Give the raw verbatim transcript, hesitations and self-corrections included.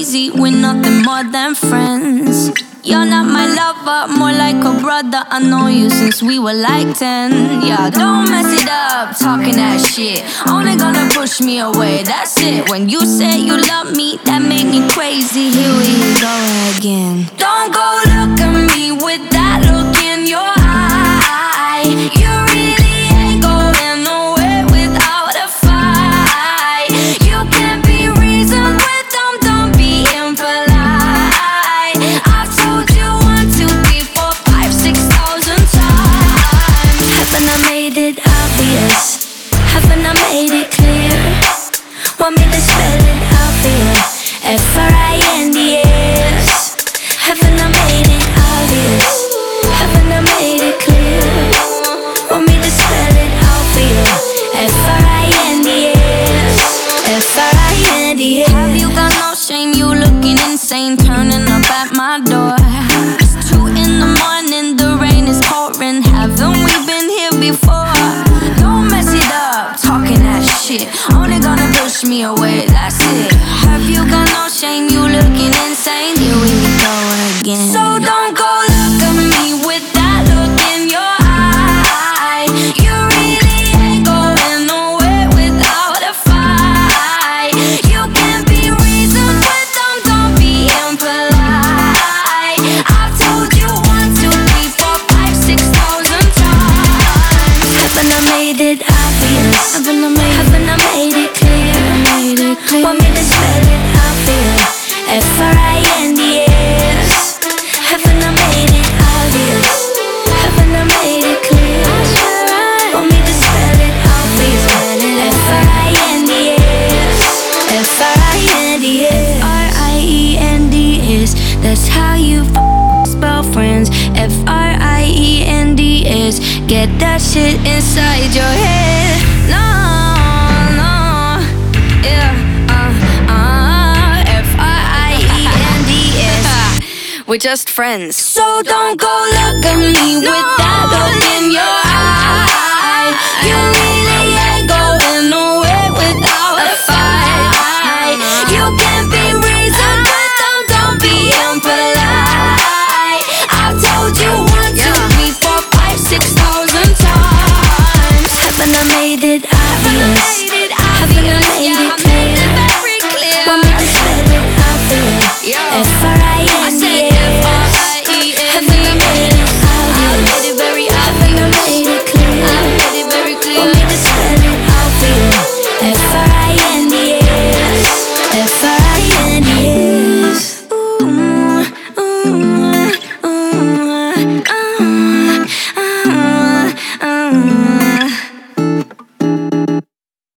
crazy, we're nothing more than friends. You're not my lover, more like a brother. I know you since we were like ten. Yeah, don't mess it up, talking that shit. Only gonna push me away, that's it. When you said you love me, that made me crazy. Here we go again. Don't go look at me with that look in your eye. You really ain't going nowhere without a fight. You can't be reasoned with them, don't be impolite. I've told you one, two, three, four, five, six thousand times. Haven't I made it obvious? Haven't I made it clear? Want me to spell it out for you? F R I N D S. Haven't I made it obvious? Haven't I made it clear? Want me to spell it out for you? F R I N D S. F R I N D S. Have you got no shame? You looking insane, turning up at my door. It's two in the morning, the rain is pouring. Haven't we been here before? Don't mess it up, talking that shit. Only gonna push me away, that's it. Have you got no shame? You looking insane. Here we go again. So don't go look at me with that look in your eye. You really ain't going nowhere without a fight. You can't be reasoned with them, don't be impolite. I've told you one, two, three, four, five, six thousand times. Haven't I made it obvious? Haven't I made, haven't I made it clear? Made it clear. Want me to spell it out for you? F R I N D S. Haven't I made it obvious? Haven't I made it clear? Want me to spell it out for you? F R I N D S. F R I N D S. F R I E N D S. That's how you f- spell friends. F R I E N D S. Get that shit inside your head. No, no, yeah, uh, uh, F R I E N D S. We're just friends. So don't go look at me no. with that look in your eye. You really ain't going nowhere without a fight. You can't be reasoned with them, don't be impolite. I've told you one, two, three, four, five, six thousand times. Haven't I made it obvious? Haven't I made it clear? Want me to spell it out for you? F R